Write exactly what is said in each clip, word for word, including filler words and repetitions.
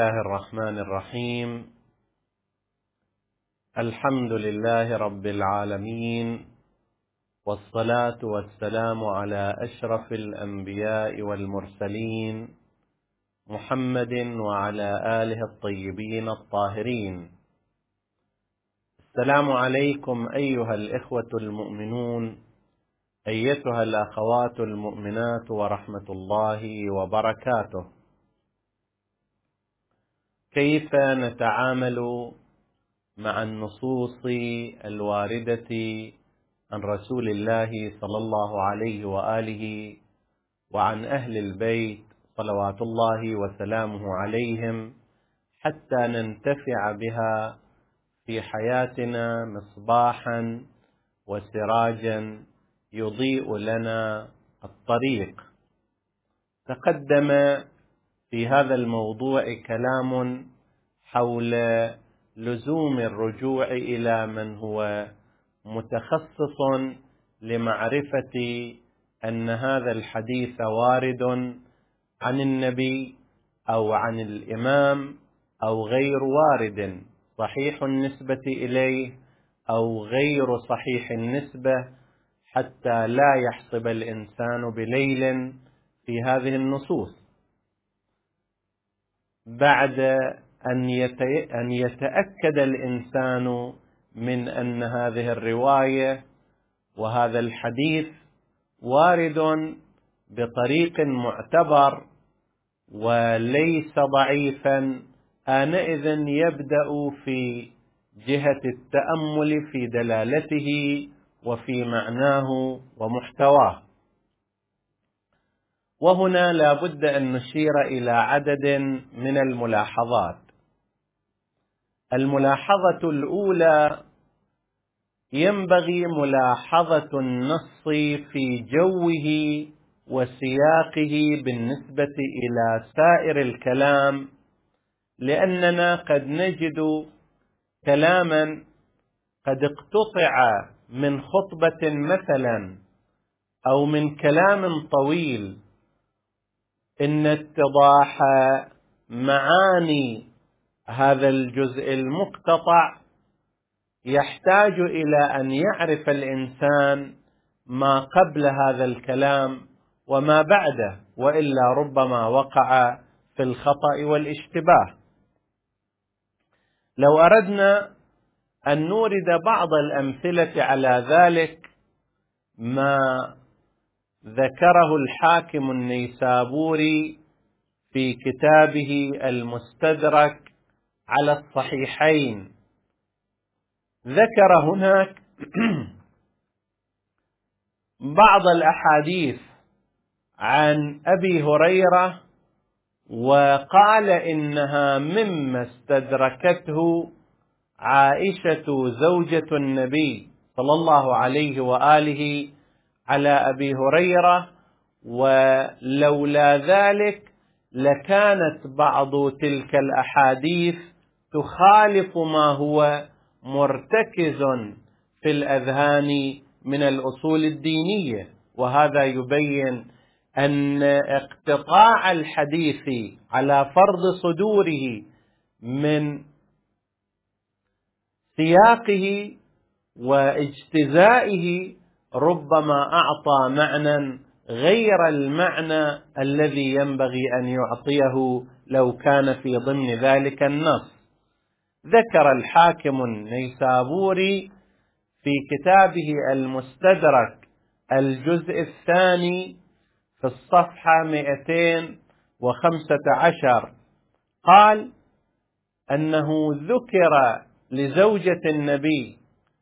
الله الرحمن الرحيم. الحمد لله رب العالمين، والصلاة والسلام على أشرف الأنبياء والمرسلين محمد وعلى آله الطيبين الطاهرين. السلام عليكم أيها الإخوة المؤمنون، أيتها الأخوات المؤمنات، ورحمة الله وبركاته. كيف نتعامل مع النصوص الواردة عن رسول الله صلى الله عليه وآله وعن أهل البيت صلوات الله وسلامه عليهم حتى ننتفع بها في حياتنا مصباحا وسراجا يضيء لنا الطريق؟ تقدم في هذا الموضوع كلام حول لزوم الرجوع إلى من هو متخصص لمعرفة أن هذا الحديث وارد عن النبي أو عن الإمام أو غير وارد، صحيح النسبة إليه أو غير صحيح النسبة، حتى لا يحسب الإنسان بليل في هذه النصوص. بعد أن يتأكد الإنسان من أن هذه الرواية وهذا الحديث وارد بطريق معتبر وليس ضعيفا، آنئذ يبدأ في جهة التأمل في دلالته وفي معناه ومحتواه. وهنا لا بد أن نشير إلى عدد من الملاحظات. الملاحظة الأولى: ينبغي ملاحظة النص في جوه وسياقه بالنسبة إلى سائر الكلام، لأننا قد نجد كلاما قد اقتطع من خطبة مثلا أو من كلام طويل، إن اتضاح معاني هذا الجزء المقتطع يحتاج إلى أن يعرف الإنسان ما قبل هذا الكلام وما بعده، وإلا ربما وقع في الخطأ والاشتباه. لو أردنا أن نورد بعض الأمثلة على ذلك، ما ذكره الحاكم النيسابوري في كتابه المستدرك على الصحيحين، ذكر هناك بعض الأحاديث عن أبي هريرة، وقال إنها مما استدركته عائشة زوجة النبي صلى الله عليه وآله على أبي هريرة، ولولا ذلك لكانت بعض تلك الأحاديث تخالف ما هو مرتكز في الأذهان من الأصول الدينية. وهذا يبين أن اقتطاع الحديث على فرض صدوره من سياقه واجتزائه ربما أعطى معنى غير المعنى الذي ينبغي أن يعطيه لو كان في ضمن ذلك النص. ذكر الحاكم النيسابوري في كتابه المستدرك الجزء الثاني في الصفحة مئتين وخمسة عشر، قال أنه ذكر لزوجة النبي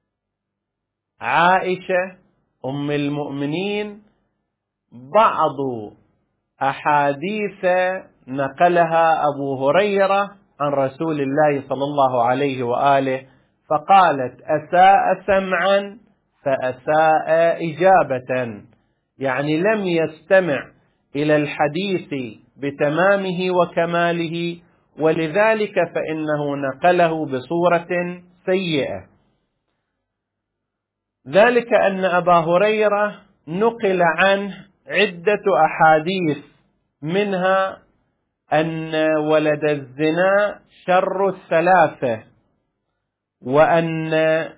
عائشة أم المؤمنين بعض أحاديث نقلها أبو هريرة عن رسول الله صلى الله عليه وآله، فقالت: أساء سمعا فأساء إجابة، يعني لم يستمع إلى الحديث بتمامه وكماله، ولذلك فإنه نقله بصورة سيئة. ذلك أن أبا هريرة نقل عنه عدة أحاديث، منها أن ولد الزنا شر الثلاثة، وأن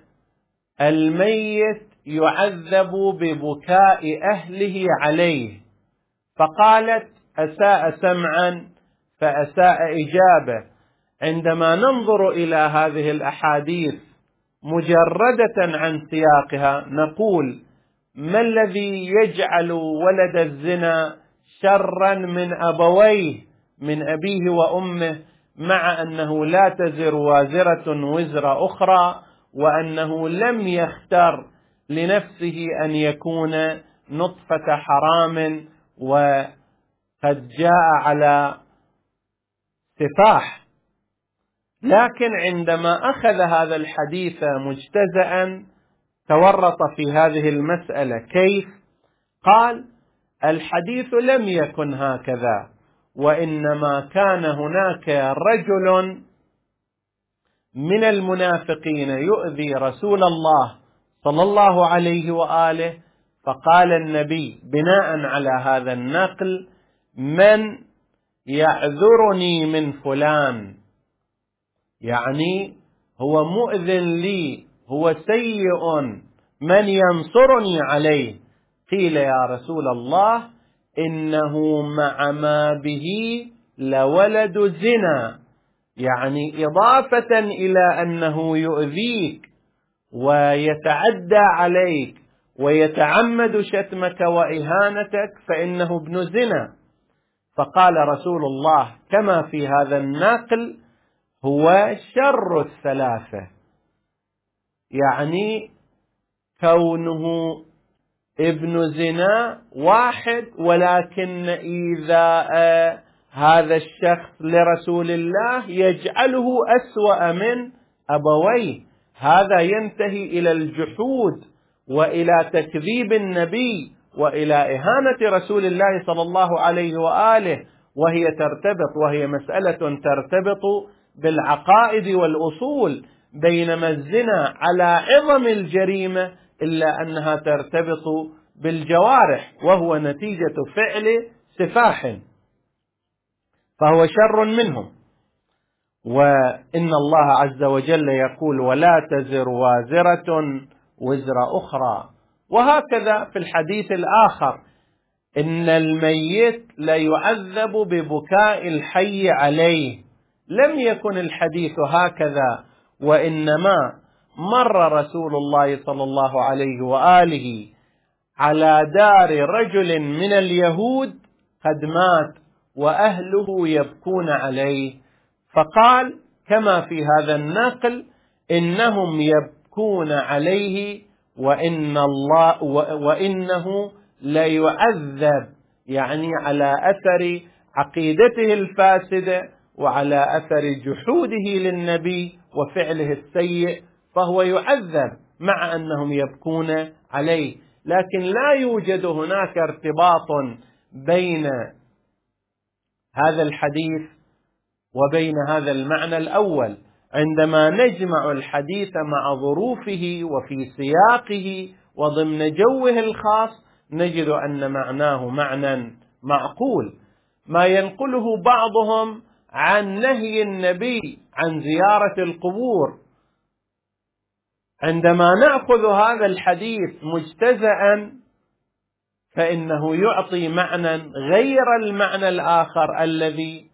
الميت يعذب ببكاء أهله عليه، فقالت أساء سمعا فأساء إجابة. عندما ننظر إلى هذه الأحاديث مجردة عن سياقها نقول: ما الذي يجعل ولد الزنا شرا من أبويه، من أبيه وأمه، مع أنه لا تزر وازرة وزر أخرى، وأنه لم يختر لنفسه أن يكون نطفة حرام وقد جاء على سفاح؟ لكن عندما أخذ هذا الحديث مجتزأ تورط في هذه المسألة. كيف؟ قال: الحديث لم يكن هكذا، وإنما كان هناك رجل من المنافقين يؤذي رسول الله صلى الله عليه وآله، فقال النبي بناء على هذا النقل: من يعذرني من فلان، يعني هو مؤذن لي، هو سيء، من ينصرني عليه؟ قيل: يا رسول الله، إنه مع ما به لولد زنا، يعني إضافة إلى أنه يؤذيك ويتعدى عليك ويتعمد شتمك وإهانتك فإنه ابن زنا. فقال رسول الله كما في هذا النقل: هو شر الثلاثة، يعني كونه ابن زنا واحد، ولكن إيذاء هذا الشخص لرسول الله يجعله أسوأ من أبويه. هذا ينتهي إلى الجحود وإلى تكذيب النبي وإلى إهانة رسول الله صلى الله عليه وآله، وهي ترتبط وهي مسألة ترتبط بالعقائد والأصول، بينما الزنا على عظم الجريمة إلا أنها ترتبط بالجوارح، وهو نتيجة فعل سفاح، فهو شر منهم. وإن الله عز وجل يقول: ولا تزر وازرة وزر أخرى. وهكذا في الحديث الآخر: إن الميت لا يعذب ببكاء الحي عليه. لم يكن الحديث هكذا، وإنما مر رسول الله صلى الله عليه وآله على دار رجل من اليهود قد مات وأهله يبكون عليه، فقال كما في هذا النقل: إنهم يبكون عليه وإن الله وإنه لا يعذب، يعني على أثر عقيدته الفاسدة وعلى أثر جحوده للنبي وفعله السيء، فهو يعذب مع أنهم يبكون عليه. لكن لا يوجد هناك ارتباط بين هذا الحديث وبين هذا المعنى الأول. عندما نجمع الحديث مع ظروفه وفي سياقه وضمن جوه الخاص نجد أن معناه معنى معقول. ما ينقله بعضهم عن نهي النبي عن زيارة القبور، عندما نأخذ هذا الحديث مجتزأ فإنه يعطي معنى غير المعنى الآخر الذي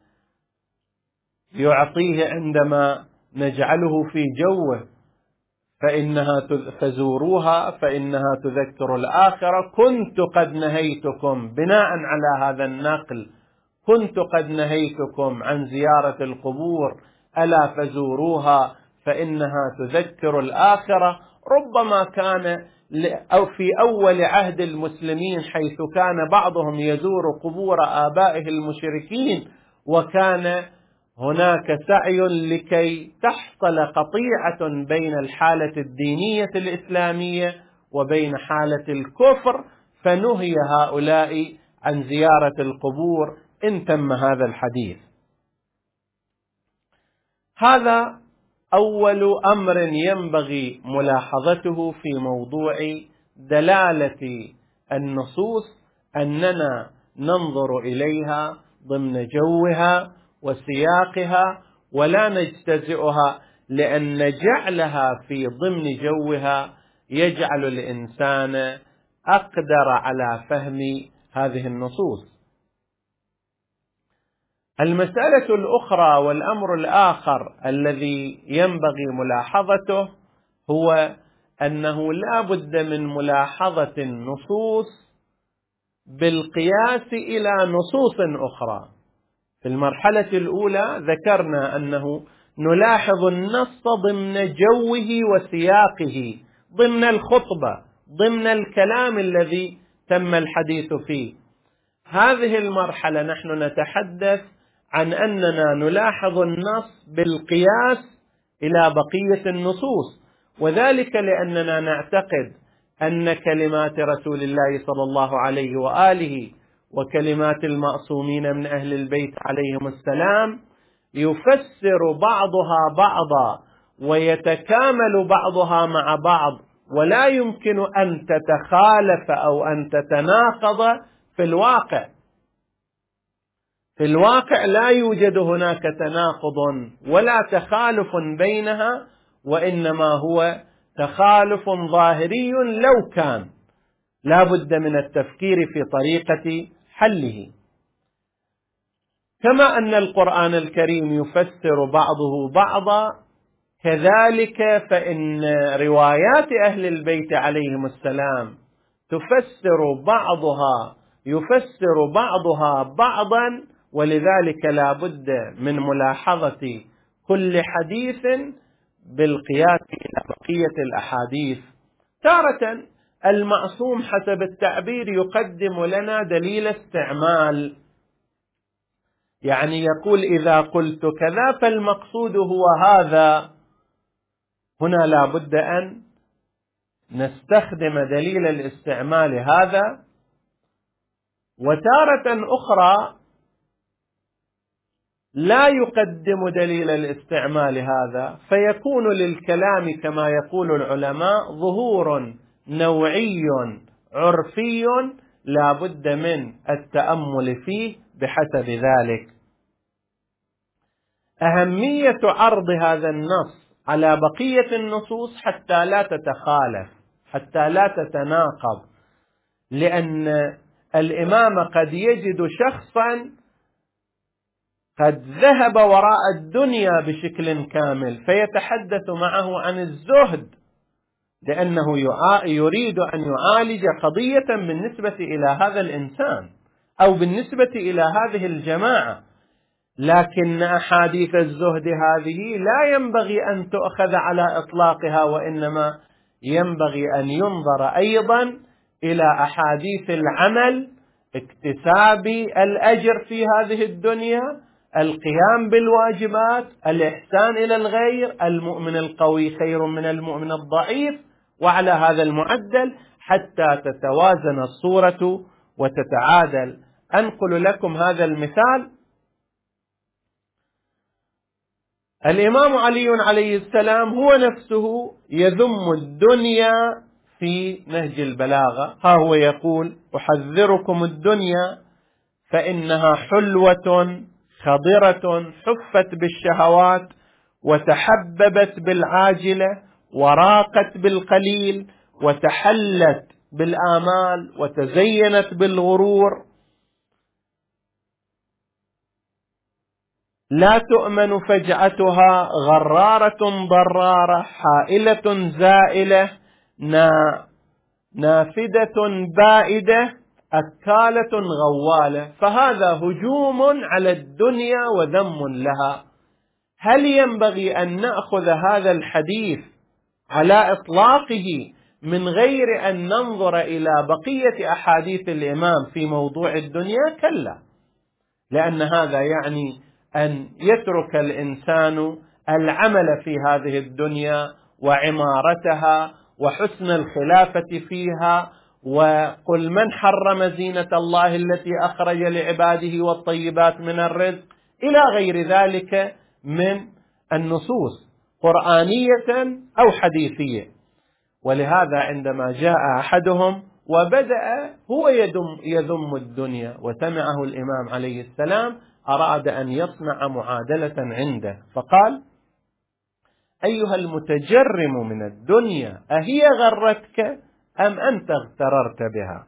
يعطيه عندما نجعله في جوه: فإنها فزوروها فإنها تذكر الآخرة. كنت قد نهيتكم، بناء على هذا النقل، كنت قد نهيتكم عن زيارة القبور، ألا فزوروها فإنها تذكر الآخرة. ربما كان أو في أول عهد المسلمين، حيث كان بعضهم يزور قبور آبائه المشركين، وكان هناك سعي لكي تحصل قطيعة بين الحالة الدينية الإسلامية وبين حالة الكفر، فنهي هؤلاء عن زيارة القبور إن تم هذا الحديث. هذا أول أمر ينبغي ملاحظته في موضوع دلالة النصوص، أننا ننظر إليها ضمن جوها وسياقها ولا نجتزئها، لأن جعلها في ضمن جوها يجعل الإنسان أقدر على فهم هذه النصوص. المسألة الأخرى والأمر الآخر الذي ينبغي ملاحظته هو أنه لا بد من ملاحظة النصوص بالقياس إلى نصوص أخرى. في المرحلة الأولى ذكرنا أنه نلاحظ النص ضمن جوه وسياقه، ضمن الخطبة، ضمن الكلام الذي تم الحديث فيه. هذه المرحلة نحن نتحدث عن أننا نلاحظ النص بالقياس إلى بقية النصوص، وذلك لأننا نعتقد أن كلمات رسول الله صلى الله عليه وآله وكلمات المعصومين من أهل البيت عليهم السلام يفسر بعضها بعضا ويتكامل بعضها مع بعض، ولا يمكن أن تتخالف أو أن تتناقض في الواقع. في الواقع لا يوجد هناك تناقض ولا تخالف بينها، وإنما هو تخالف ظاهري لو كان لا بد من التفكير في طريقة حله. كما أن القرآن الكريم يفسر بعضه بعضا، كذلك فإن روايات أهل البيت عليهم السلام تفسر بعضها يفسر بعضها بعضا، ولذلك لا بد من ملاحظة كل حديث بالقياس إلى بقية الأحاديث. تارة المعصوم حسب التعبير يقدم لنا دليل استعمال، يعني يقول إذا قلت كذا فالمقصود هو هذا. هنا لا بد أن نستخدم دليل الاستعمال هذا. وتارة أخرى لا يقدم دليل الاستعمال هذا، فيكون للكلام كما يقول العلماء ظهور نوعي عرفي لا بد من التأمل فيه بحسب ذلك. أهمية عرض هذا النص على بقية النصوص حتى لا تتخالف، حتى لا تتناقض، لأن الإمام قد يجد شخصا قد ذهب وراء الدنيا بشكل كامل فيتحدث معه عن الزهد، لأنه يريد أن يعالج قضية بالنسبة إلى هذا الإنسان أو بالنسبة إلى هذه الجماعة، لكن أحاديث الزهد هذه لا ينبغي أن تؤخذ على إطلاقها، وإنما ينبغي أن ينظر أيضا إلى أحاديث العمل، اكتساب الأجر في هذه الدنيا، القيام بالواجبات، الإحسان إلى الغير، المؤمن القوي خير من المؤمن الضعيف، وعلى هذا المعدل حتى تتوازن الصورة وتتعادل. أنقل لكم هذا المثال. الإمام علي عليه السلام هو نفسه يذم الدنيا في نهج البلاغة، ها هو يقول: أحذركم الدنيا فإنها حلوة خضرة حفت بالشهوات وتحببت بالعاجلة وراقت بالقليل وتحلت بالآمال وتزينت بالغرور، لا تؤمن فجعتها، غرارة ضرارة، حائلة زائلة، نافدة بائدة، أكالة غوالة. فهذا هجوم على الدنيا وذم لها. هل ينبغي أن نأخذ هذا الحديث على إطلاقه من غير أن ننظر إلى بقية أحاديث الإمام في موضوع الدنيا؟ كلا، لأن هذا يعني أن يترك الإنسان العمل في هذه الدنيا وعمارتها وحسن الخلافة فيها، وقل من حرم زينة الله التي أخرج لعباده والطيبات من الرزق، إلى غير ذلك من النصوص قرآنية أو حديثية. ولهذا عندما جاء أحدهم وبدأ هو يذم, يذم الدنيا، وسمعه الإمام عليه السلام أراد أن يصنع معادلة عنده فقال: أيها المتجرم من الدنيا، أهي غرتك أم أنت اغتررت بها؟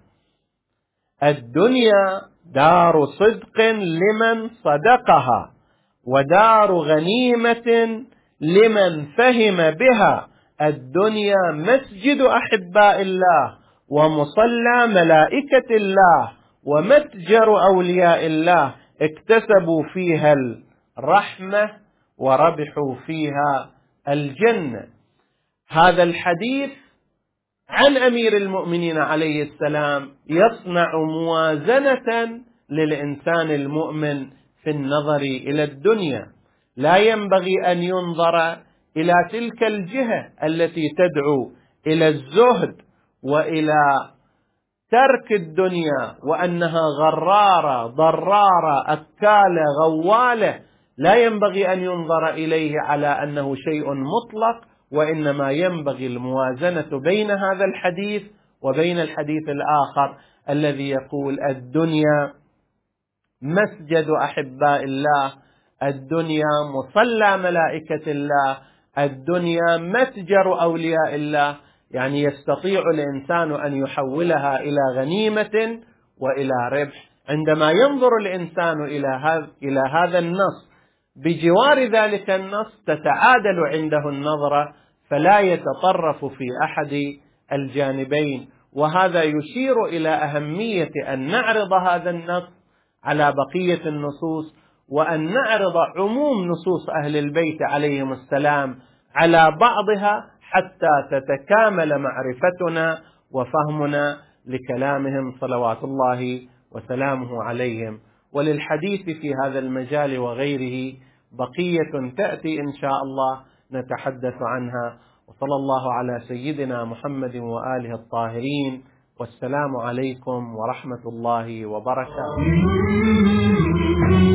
الدنيا دار صدق لمن صدقها، ودار غنيمة لمن فهم بها. الدنيا مسجد أحباء الله، ومصلى ملائكة الله، ومتجر أولياء الله، اكتسبوا فيها الرحمة وربحوا فيها الجنة. هذا الحديث عن أمير المؤمنين عليه السلام يصنع موازنة للإنسان المؤمن في النظر إلى الدنيا. لا ينبغي أن ينظر إلى تلك الجهة التي تدعو إلى الزهد وإلى ترك الدنيا، وأنها غرارة ضرارة أكالة غوالة. لا ينبغي أن ينظر إليه على أنه شيء مطلق، وإنما ينبغي الموازنة بين هذا الحديث وبين الحديث الآخر الذي يقول: الدنيا مسجد أحباء الله، الدنيا مصلى ملائكة الله، الدنيا متجر أولياء الله. يعني يستطيع الإنسان أن يحولها إلى غنيمة وإلى ربح. عندما ينظر الإنسان إلى هذا النص بجوار ذلك النص تتعادل عنده النظرة، فلا يتطرف في أحد الجانبين. وهذا يشير إلى أهمية أن نعرض هذا النص على بقية النصوص، وأن نعرض عموم نصوص أهل البيت عليهم السلام على بعضها حتى تتكامل معرفتنا وفهمنا لكلامهم صلوات الله وسلامه عليهم. وللحديث في هذا المجال وغيره بقية تأتي إن شاء الله نتحدث عنها. وصلى الله على سيدنا محمد وآله الطاهرين، والسلام عليكم ورحمة الله وبركاته.